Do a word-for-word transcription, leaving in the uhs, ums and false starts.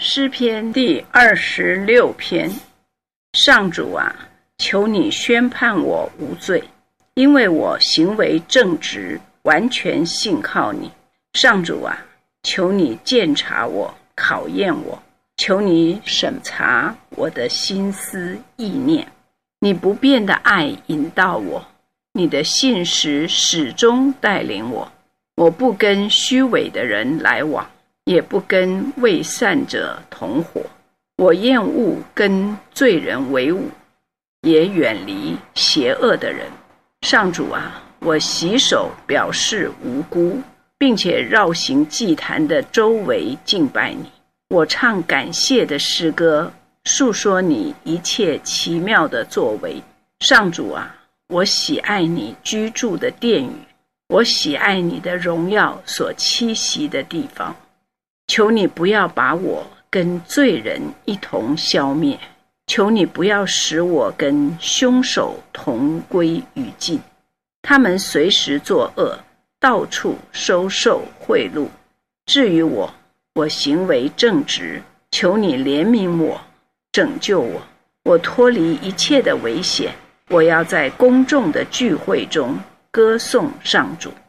诗篇第二十六篇。上主啊，求你宣判我无罪，因为我行为正直，完全信靠你。上主啊，求你鉴察我，考验我，求你审查我的心思意念。你不变的爱引导我，你的信实始终带领我。我不跟虚伪的人来往，也不跟伪善者同伙。我厌恶跟罪人为伍，也远离邪恶的人。上主啊，我洗手表示无辜，并且绕行祭坛的周围敬拜你。我唱感谢的诗歌，述说你一切奇妙的作为。上主啊，我喜爱你居住的殿宇，我喜爱你的荣耀所栖息的地方。求你不要把我跟罪人一同消灭，求你不要使我跟凶手同归于尽。他们随时作恶，到处收受贿赂。至于我，我行为正直，求你怜悯我，拯救我。我脱离一切的危险，我要在公众的聚会中歌颂上主。